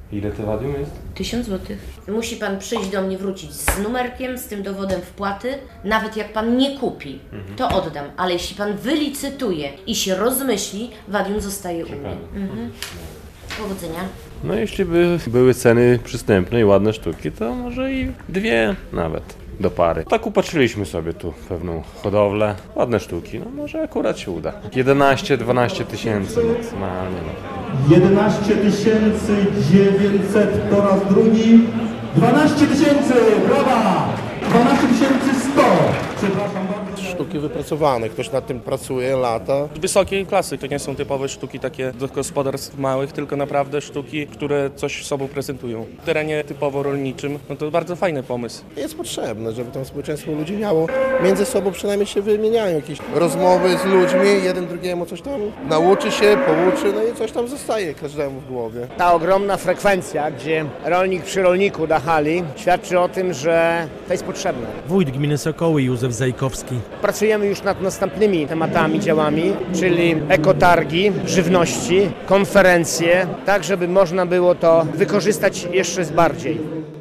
Ile to wadium jest? 1000 zł. Musi pan przyjść do mnie, wrócić z numerkiem, z tym dowodem wpłaty. Nawet jak pan nie kupi, to oddam. Ale jeśli pan wylicytuje i się rozmyśli, wadium zostaje u mnie. Powodzenia. No jeśli by były ceny przystępne i ładne sztuki, to może i 2 nawet do pary. Tak upatrzyliśmy sobie tu pewną hodowlę, ładne sztuki, no może akurat się uda. 11-12 tysięcy maksymalnie. 11 900 po raz drugi. 12 tysięcy, brawa! 12 100. Przepraszam bardzo. Sztuki wypracowane, ktoś nad tym pracuje lata. Wysokiej klasy, to nie są typowe sztuki takie do gospodarstw małych, tylko naprawdę sztuki, które coś sobą prezentują. W terenie typowo rolniczym, no to bardzo fajny pomysł. Jest potrzebne, żeby tam społeczeństwo ludzi miało, między sobą przynajmniej się wymieniają jakieś rozmowy z ludźmi, jeden drugiemu coś tam nauczy się, pouczy, no i coś tam zostaje każdemu w głowie. Ta ogromna frekwencja, gdzie rolnik przy rolniku na hali, świadczy o tym, że to jest potrzebne. Wójt gminy Sokoły Józef Zajkowski. Pracujemy już nad następnymi tematami, działami, czyli ekotargi, żywności, konferencje, tak żeby można było to wykorzystać jeszcze bardziej.